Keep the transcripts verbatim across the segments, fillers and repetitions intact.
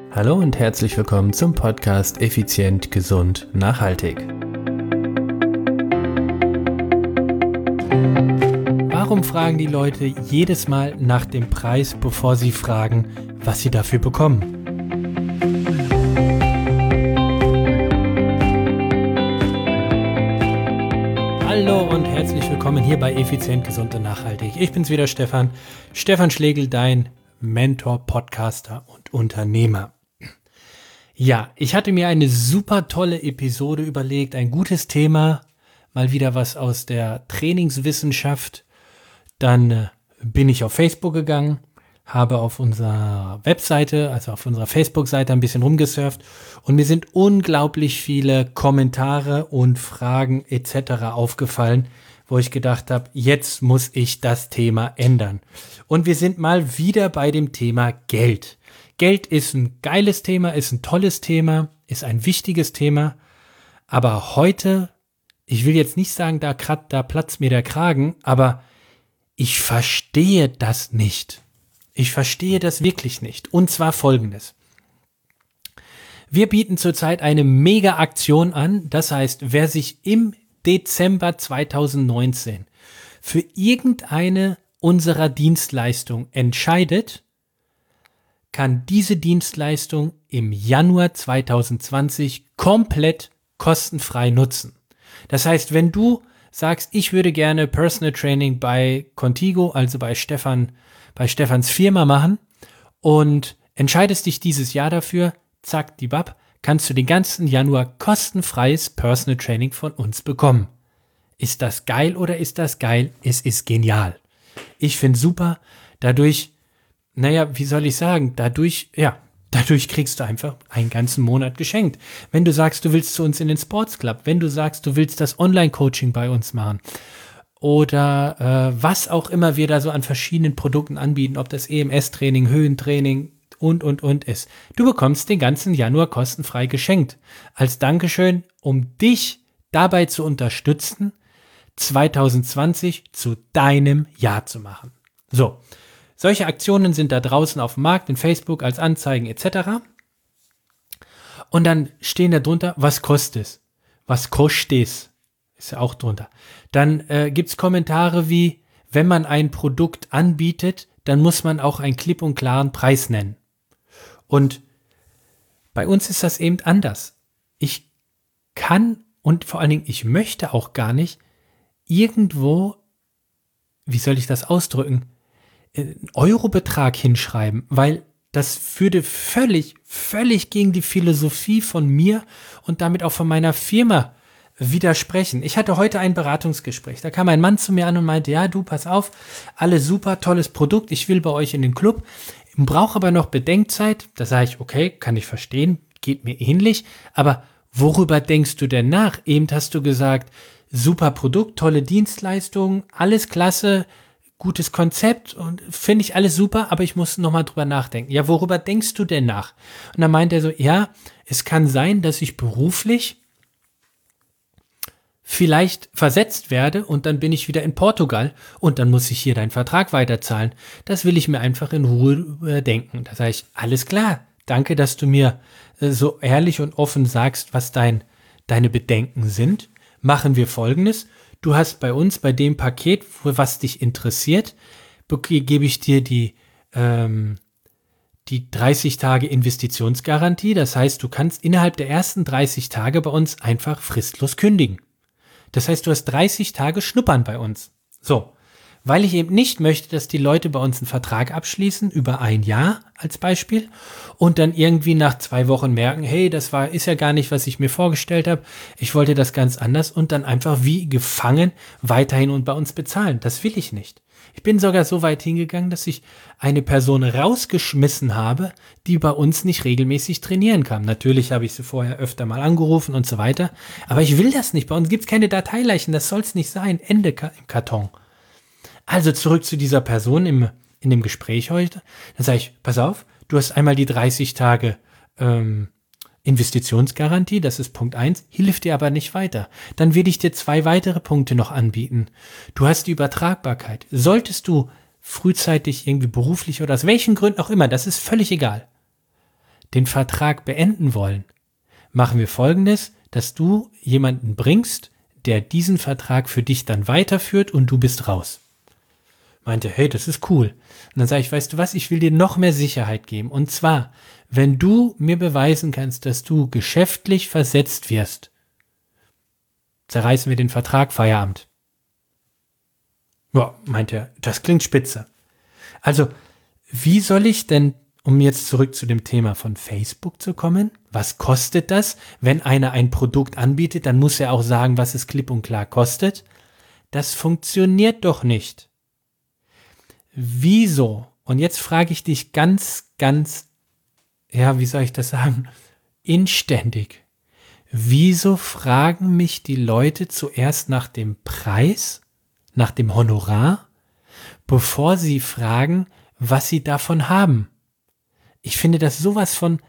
Hallo und herzlich willkommen zum Podcast Effizient, Gesund, Nachhaltig. Warum fragen die Leute jedes Mal nach dem Preis, bevor sie fragen, was sie dafür bekommen? Hallo und herzlich willkommen hier bei Effizient, Gesund und Nachhaltig. Ich bin's wieder, Stefan. Stefan Schlegel, dein Mentor, Podcaster und Unternehmer. Ja, ich hatte mir eine super tolle Episode überlegt, ein gutes Thema, mal wieder was aus der Trainingswissenschaft. Dann äh, bin ich auf Facebook gegangen, habe auf unserer Webseite, also auf unserer Facebook-Seite ein bisschen rumgesurft und mir sind unglaublich viele Kommentare und Fragen et cetera aufgefallen, wo ich gedacht habe, jetzt muss ich das Thema ändern. Und wir sind mal wieder bei dem Thema Geld. Geld ist ein geiles Thema, ist ein tolles Thema, ist ein wichtiges Thema, aber heute, ich will jetzt nicht sagen, da, da platzt mir der Kragen, aber ich verstehe das nicht. Ich verstehe das wirklich nicht. Und zwar Folgendes. Wir bieten zurzeit eine Mega-Aktion an, das heißt, wer sich im Dezember zweitausendneunzehn für irgendeine unserer Dienstleistungen entscheidet, kann diese Dienstleistung im Januar zweitausendzwanzig komplett kostenfrei nutzen. Das heißt, wenn du sagst, ich würde gerne Personal Training bei Contigo, also bei Stefan, bei Stefans Firma machen und entscheidest dich dieses Jahr dafür, zack, die Bab, kannst du den ganzen Januar kostenfreies Personal Training von uns bekommen. Ist das geil oder ist das geil? Es ist genial. Ich finde super, dadurch Naja, wie soll ich sagen, dadurch, ja, dadurch kriegst du einfach einen ganzen Monat geschenkt. Wenn du sagst, du willst zu uns in den Sports Club, wenn du sagst, du willst das Online-Coaching bei uns machen oder äh, was auch immer wir da so an verschiedenen Produkten anbieten, ob das E M S-Training, Höhentraining und, und, und ist. Du bekommst den ganzen Januar kostenfrei geschenkt. Als Dankeschön, um dich dabei zu unterstützen, zweitausendzwanzig zu deinem Jahr zu machen. So. Solche Aktionen sind da draußen auf dem Markt, in Facebook, als Anzeigen et cetera. Und dann stehen da drunter, was kostet es? Was kostet es? Ist ja auch drunter. Dann äh, gibt es Kommentare wie, wenn man ein Produkt anbietet, dann muss man auch einen klipp und klaren Preis nennen. Und bei uns ist das eben anders. Ich kann und vor allen Dingen, ich möchte auch gar nicht irgendwo, wie soll ich das ausdrücken, einen Eurobetrag hinschreiben, weil das würde völlig, völlig gegen die Philosophie von mir und damit auch von meiner Firma widersprechen. Ich hatte heute ein Beratungsgespräch. Da kam ein Mann zu mir an und meinte, ja, du, pass auf, alles super, tolles Produkt, ich will bei euch in den Club, brauche aber noch Bedenkzeit. Da sage ich, okay, kann ich verstehen, geht mir ähnlich, aber worüber denkst du denn nach? Eben hast du gesagt, super Produkt, tolle Dienstleistung, alles klasse, gutes Konzept und finde ich alles super, aber ich muss nochmal drüber nachdenken. Ja, worüber denkst du denn nach? Und dann meint er so, ja, es kann sein, dass ich beruflich vielleicht versetzt werde und dann bin ich wieder in Portugal und dann muss ich hier deinen Vertrag weiterzahlen. Das will ich mir einfach in Ruhe überdenken. Da sage ich, alles klar, danke, dass du mir so ehrlich und offen sagst, was dein, deine Bedenken sind. Machen wir Folgendes. Du hast bei uns, bei dem Paket, was dich interessiert, gebe ich dir die, ähm, die dreißig Tage Investitionsgarantie. Das heißt, du kannst innerhalb der ersten dreißig Tage bei uns einfach fristlos kündigen. Das heißt, du hast dreißig Tage Schnuppern bei uns. So, weil ich eben nicht möchte, dass die Leute bei uns einen Vertrag abschließen über ein Jahr als Beispiel und dann irgendwie nach zwei Wochen merken, hey, das war ist ja gar nicht, was ich mir vorgestellt habe. Ich wollte das ganz anders und dann einfach wie gefangen weiterhin und bei uns bezahlen. Das will ich nicht. Ich bin sogar so weit hingegangen, dass ich eine Person rausgeschmissen habe, die bei uns nicht regelmäßig trainieren kann. Natürlich habe ich sie vorher öfter mal angerufen und so weiter, aber ich will das nicht. Bei uns gibt es keine Dateileichen, das soll es nicht sein. Ende im Karton. Also zurück zu dieser Person im, in dem Gespräch heute. Dann sage ich, pass auf, du hast einmal die dreißig Tage ähm, Investitionsgarantie, das ist Punkt eins, hilft dir aber nicht weiter. Dann will ich dir zwei weitere Punkte noch anbieten. Du hast die Übertragbarkeit. Solltest du frühzeitig irgendwie beruflich oder aus welchen Gründen auch immer, das ist völlig egal, den Vertrag beenden wollen, machen wir Folgendes, dass du jemanden bringst, der diesen Vertrag für dich dann weiterführt und du bist raus. Meinte, hey, das ist cool. Und dann sage ich, weißt du was, ich will dir noch mehr Sicherheit geben. Und zwar, wenn du mir beweisen kannst, dass du geschäftlich versetzt wirst, zerreißen wir den Vertrag, Feierabend. Ja, meinte er, das klingt spitze. Also, wie soll ich denn, um jetzt zurück zu dem Thema von Facebook zu kommen, was kostet das? Wenn einer ein Produkt anbietet, dann muss er auch sagen, was es klipp und klar kostet. Das funktioniert doch nicht. Wieso? Und jetzt frage ich dich ganz, ganz, ja, wie soll ich das sagen, inständig. Wieso fragen mich die Leute zuerst nach dem Preis, nach dem Honorar, bevor sie fragen, was sie davon haben? Ich finde das sowas von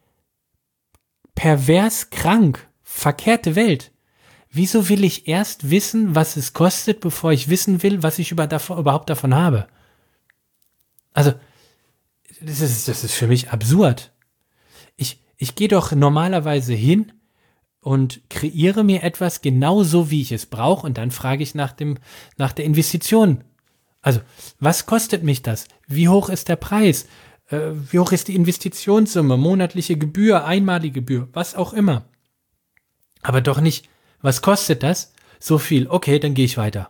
pervers krank, verkehrte Welt. Wieso will ich erst wissen, was es kostet, bevor ich wissen will, was ich über davon, überhaupt davon habe? Also, das ist, das ist für mich absurd. Ich, ich gehe doch normalerweise hin und kreiere mir etwas genauso, wie ich es brauche, und dann frage ich nach dem, nach der Investition. Also, was kostet mich das? Wie hoch ist der Preis? Äh, wie hoch ist die Investitionssumme? Monatliche Gebühr, einmalige Gebühr, was auch immer. Aber doch nicht, was kostet das? So viel, okay, dann gehe ich weiter.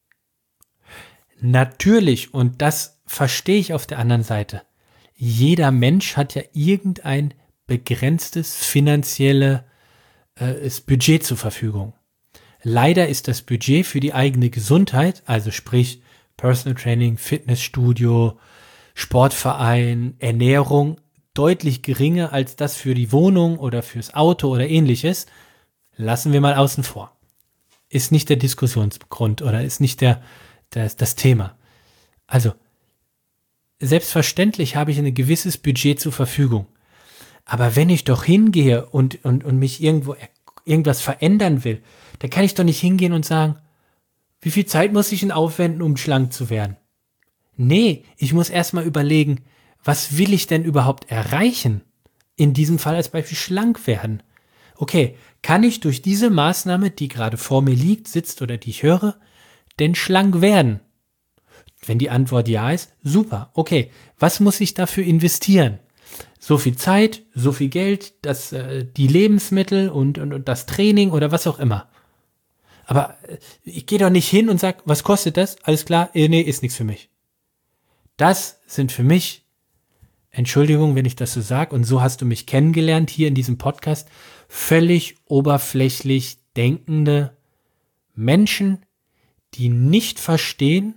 Natürlich, und das verstehe ich auf der anderen Seite, jeder Mensch hat ja irgendein begrenztes finanzielles äh, Budget zur Verfügung. Leider ist das Budget für die eigene Gesundheit, also sprich Personal Training, Fitnessstudio, Sportverein, Ernährung, deutlich geringer als das für die Wohnung oder fürs Auto oder ähnliches. Lassen wir mal außen vor. Ist nicht der Diskussionsgrund oder ist nicht der, der, das Thema. Also, selbstverständlich habe ich ein gewisses Budget zur Verfügung. Aber wenn ich doch hingehe und, und, und mich irgendwo irgendwas verändern will, dann kann ich doch nicht hingehen und sagen, wie viel Zeit muss ich denn aufwenden, um schlank zu werden? Nee, ich muss erstmal überlegen, was will ich denn überhaupt erreichen? In diesem Fall als Beispiel schlank werden. Okay, kann ich durch diese Maßnahme, die gerade vor mir liegt, sitzt oder die ich höre, denn schlank werden? Wenn die Antwort ja ist, super, okay, was muss ich dafür investieren? So viel Zeit, so viel Geld, das, äh, die Lebensmittel und, und, und das Training oder was auch immer. Aber äh, ich gehe doch nicht hin und sage, was kostet das? Alles klar, äh, nee, ist nichts für mich. Das sind für mich, Entschuldigung, wenn ich das so sage, und so hast du mich kennengelernt hier in diesem Podcast, völlig oberflächlich denkende Menschen, die nicht verstehen,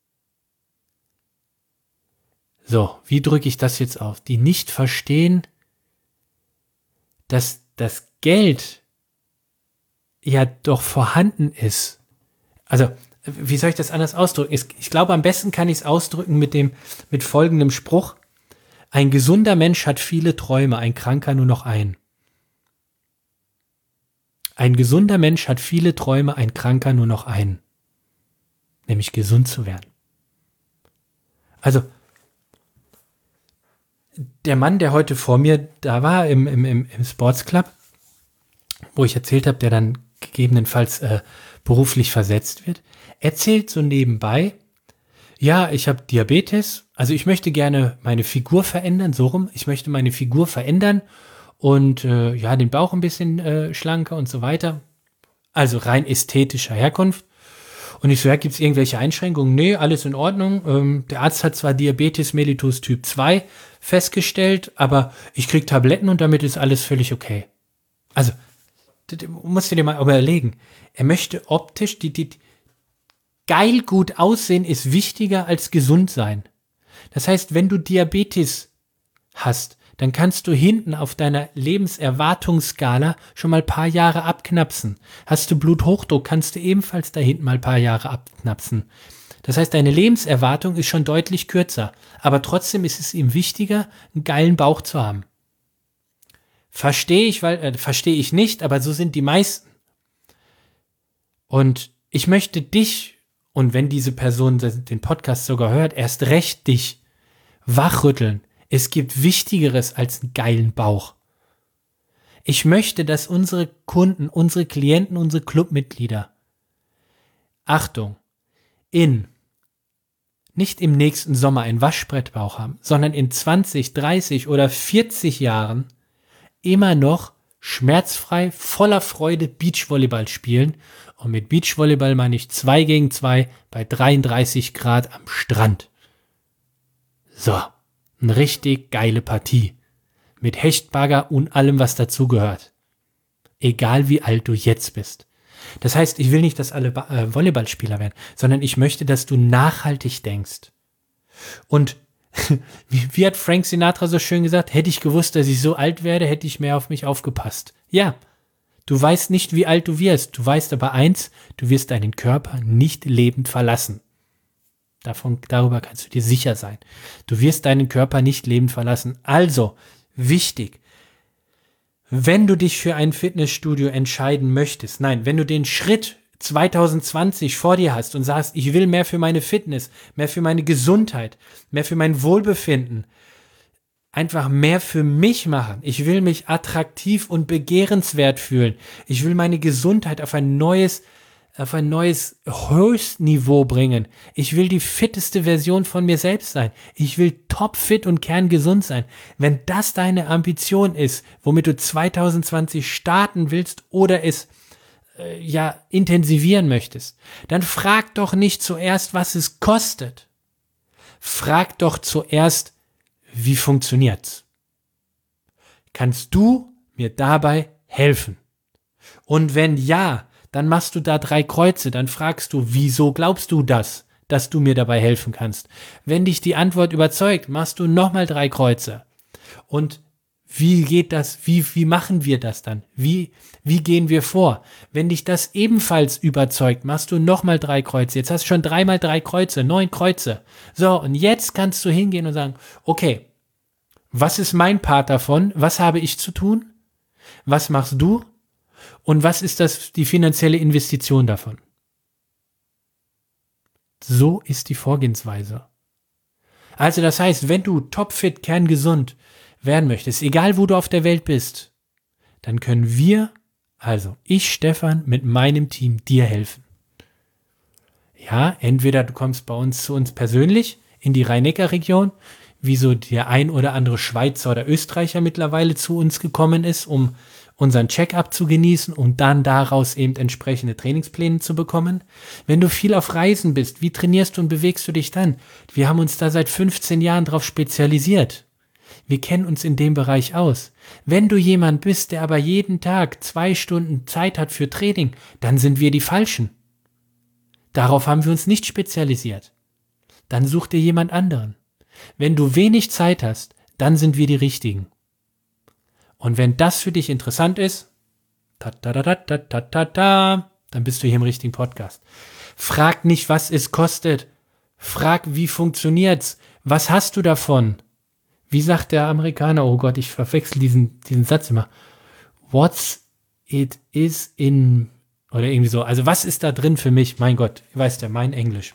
so, wie drücke ich das jetzt auf? Die nicht verstehen, dass das Geld ja doch vorhanden ist. Also, wie soll ich das anders ausdrücken? Ich glaube, am besten kann ich es ausdrücken mit dem, mit folgendem Spruch. Ein gesunder Mensch hat viele Träume, ein Kranker nur noch einen. Ein gesunder Mensch hat viele Träume, ein Kranker nur noch einen. Nämlich gesund zu werden. Also, der Mann, der heute vor mir da war im, im, im, im Sports Club, wo ich erzählt habe, der dann gegebenenfalls äh, beruflich versetzt wird, erzählt so nebenbei, ja, ich habe Diabetes, also ich möchte gerne meine Figur verändern, so rum, ich möchte meine Figur verändern und äh, ja, den Bauch ein bisschen äh, schlanker und so weiter, also rein ästhetischer Herkunft. Und ich so, ja, gibt es irgendwelche Einschränkungen? Nee, alles in Ordnung. Ähm, der Arzt hat zwar Diabetes mellitus Typ zwei festgestellt, aber ich kriege Tabletten und damit ist alles völlig okay. Also, musst du dir mal überlegen. Er möchte optisch, die, die, geil gut aussehen ist wichtiger als gesund sein. Das heißt, wenn du Diabetes hast, dann kannst du hinten auf deiner Lebenserwartungsskala schon mal ein paar Jahre abknapsen. Hast du Bluthochdruck, kannst du ebenfalls da hinten mal ein paar Jahre abknapsen. Das heißt, deine Lebenserwartung ist schon deutlich kürzer. Aber trotzdem ist es ihm wichtiger, einen geilen Bauch zu haben. Verstehe ich, weil, äh, verstehe ich nicht, aber so sind die meisten. Und ich möchte dich, und wenn diese Person den Podcast sogar hört, erst recht dich wachrütteln. Es gibt Wichtigeres als einen geilen Bauch. Ich möchte, dass unsere Kunden, unsere Klienten, unsere Clubmitglieder, Achtung, in, nicht im nächsten Sommer einen Waschbrettbauch haben, sondern in zwanzig, dreißig oder vierzig Jahren immer noch schmerzfrei, voller Freude Beachvolleyball spielen. Und mit Beachvolleyball meine ich zwei gegen zwei bei dreiunddreißig Grad am Strand. So, eine richtig geile Partie. Mit Hechtbagger und allem, was dazugehört. Egal wie alt du jetzt bist. Das heißt, ich will nicht, dass alle ba- äh, Volleyballspieler werden, sondern ich möchte, dass du nachhaltig denkst. Und wie, wie hat Frank Sinatra so schön gesagt, hätte ich gewusst, dass ich so alt werde, hätte ich mehr auf mich aufgepasst. Ja, du weißt nicht, wie alt du wirst. Du weißt aber eins, du wirst deinen Körper nicht lebend verlassen. Davon, darüber kannst du dir sicher sein. Du wirst deinen Körper nicht lebend verlassen. Also, wichtig, wenn du dich für ein Fitnessstudio entscheiden möchtest, nein, wenn du den Schritt zwanzig zwanzig vor dir hast und sagst, ich will mehr für meine Fitness, mehr für meine Gesundheit, mehr für mein Wohlbefinden, einfach mehr für mich machen. Ich will mich attraktiv und begehrenswert fühlen. Ich will meine Gesundheit auf ein neues, auf ein neues Höchstniveau bringen. Ich will die fitteste Version von mir selbst sein. Ich will topfit und kerngesund sein. Wenn das deine Ambition ist, womit du zwanzig zwanzig starten willst oder es äh, ja intensivieren möchtest, dann frag doch nicht zuerst, was es kostet. Frag doch zuerst, wie funktioniert's? Kannst du mir dabei helfen? Und wenn ja, dann machst du da drei Kreuze, dann fragst du, wieso glaubst du das, dass du mir dabei helfen kannst? Wenn dich die Antwort überzeugt, machst du nochmal drei Kreuze. Und wie geht das, wie, wie machen wir das dann? Wie, wie gehen wir vor? Wenn dich das ebenfalls überzeugt, machst du nochmal drei Kreuze. Jetzt hast du schon dreimal drei Kreuze, neun Kreuze. So, und jetzt kannst du hingehen und sagen, okay, was ist mein Part davon? Was habe ich zu tun? Was machst du? Und was ist das, die finanzielle Investition davon? So ist die Vorgehensweise. Also das heißt, wenn du topfit, kerngesund werden möchtest, egal wo du auf der Welt bist, dann können wir, also ich, Stefan, mit meinem Team dir helfen. Ja, entweder du kommst bei uns zu uns persönlich in die Rhein-Neckar-Region, wie so der ein oder andere Schweizer oder Österreicher mittlerweile zu uns gekommen ist, um unseren Check-up zu genießen und dann daraus eben entsprechende Trainingspläne zu bekommen. Wenn du viel auf Reisen bist, wie trainierst du und bewegst du dich dann? Wir haben uns da seit fünfzehn Jahren drauf spezialisiert. Wir kennen uns in dem Bereich aus. Wenn du jemand bist, der aber jeden Tag zwei Stunden Zeit hat für Training, dann sind wir die Falschen. Darauf haben wir uns nicht spezialisiert. Dann such dir jemand anderen. Wenn du wenig Zeit hast, dann sind wir die Richtigen. Und wenn das für dich interessant ist, ta ta ta ta ta ta ta, dann bist du hier im richtigen Podcast. Frag nicht, was es kostet. Frag, wie funktioniert's? Was hast du davon? Wie sagt der Amerikaner? Oh Gott, ich verwechsel diesen, diesen Satz immer. What's it is in, oder irgendwie so. Also was ist da drin für mich? Mein Gott, weiß der, mein Englisch.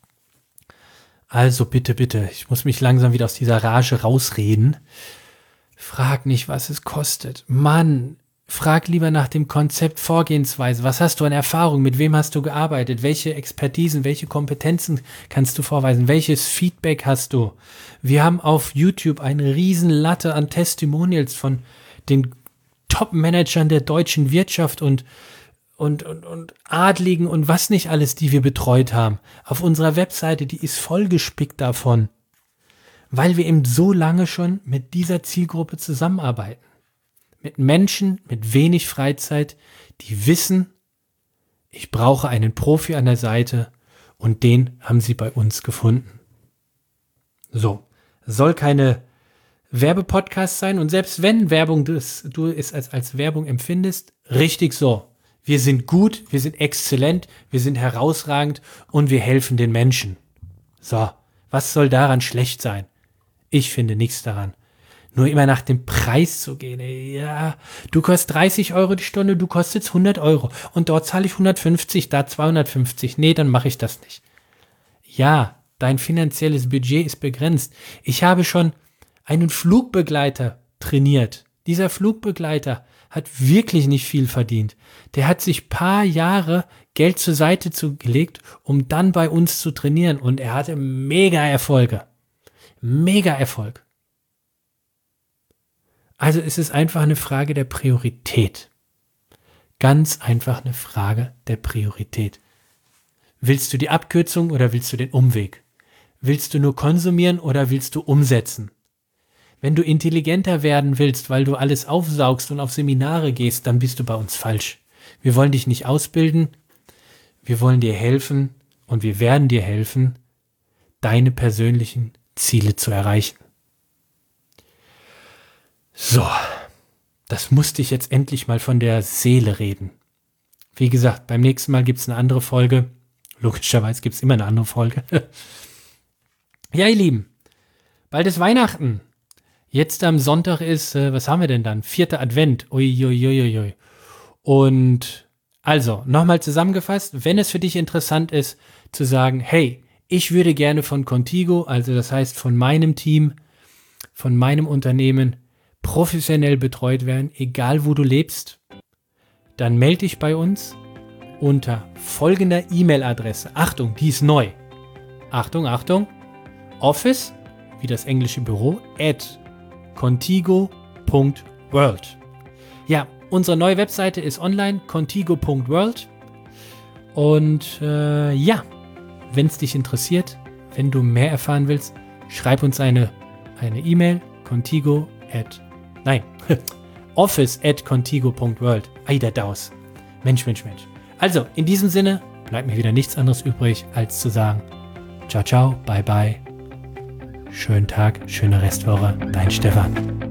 Also bitte, bitte, ich muss mich langsam wieder aus dieser Rage rausreden. Frag nicht, was es kostet. Mann, frag lieber nach dem Konzept Vorgehensweise. Was hast du an Erfahrung? Mit wem hast du gearbeitet? Welche Expertisen, welche Kompetenzen kannst du vorweisen? Welches Feedback hast du? Wir haben auf YouTube eine riesen Latte an Testimonials von den Top-Managern der deutschen Wirtschaft und Und, und, und Adligen und was nicht alles, die wir betreut haben. Auf unserer Webseite, die ist vollgespickt davon. Weil wir eben so lange schon mit dieser Zielgruppe zusammenarbeiten. Mit Menschen mit wenig Freizeit, die wissen, ich brauche einen Profi an der Seite und den haben sie bei uns gefunden. So, soll keine Werbepodcast sein und selbst wenn Werbung das, du es als, als Werbung empfindest, richtig so. Wir sind gut, wir sind exzellent, wir sind herausragend und wir helfen den Menschen. So, was soll daran schlecht sein? Ich finde nichts daran. Nur immer nach dem Preis zu gehen. Ey, ja, du kostest dreißig Euro die Stunde, du kostest hundert Euro und dort zahle ich hundertfünfzig, da zweihundertfünfzig. Nee, dann mache ich das nicht. Ja, dein finanzielles Budget ist begrenzt. Ich habe schon einen Flugbegleiter trainiert. Dieser Flugbegleiter hat wirklich nicht viel verdient. Der hat sich paar Jahre Geld zur Seite gelegt, um dann bei uns zu trainieren. Und er hatte mega Erfolge. Mega Erfolg. Also es ist einfach eine Frage der Priorität. Ganz einfach eine Frage der Priorität. Willst du die Abkürzung oder willst du den Umweg? Willst du nur konsumieren oder willst du umsetzen? Wenn du intelligenter werden willst, weil du alles aufsaugst und auf Seminare gehst, dann bist du bei uns falsch. Wir wollen dich nicht ausbilden, wir wollen dir helfen und wir werden dir helfen, deine persönlichen Ziele zu erreichen. So, das musste ich jetzt endlich mal von der Seele reden. Wie gesagt, beim nächsten Mal gibt es eine andere Folge. Logischerweise gibt es immer eine andere Folge. Ja, ihr Lieben, bald ist Weihnachten. Jetzt am Sonntag ist, äh, was haben wir denn dann? Vierter Advent. Uiuiuiui. Und also, nochmal zusammengefasst, wenn es für dich interessant ist, zu sagen, hey, ich würde gerne von Contigo, also das heißt von meinem Team, von meinem Unternehmen, professionell betreut werden, egal wo du lebst, dann melde dich bei uns unter folgender E-Mail-Adresse. Achtung, die ist neu. Achtung, Achtung. Office, wie das englische Büro, at contigo punkt world. Ja, unsere neue Webseite ist online, contigo punkt world. Und äh, ja, wenn es dich interessiert, wenn du mehr erfahren willst, schreib uns eine eine E-Mail, contigo at, nein, office at contigo punkt world. Ei, der Daus. Mensch, Mensch, Mensch. Also, in diesem Sinne bleibt mir wieder nichts anderes übrig, als zu sagen, ciao, ciao, bye, bye. Schönen Tag, schöne Restwoche, dein Stefan.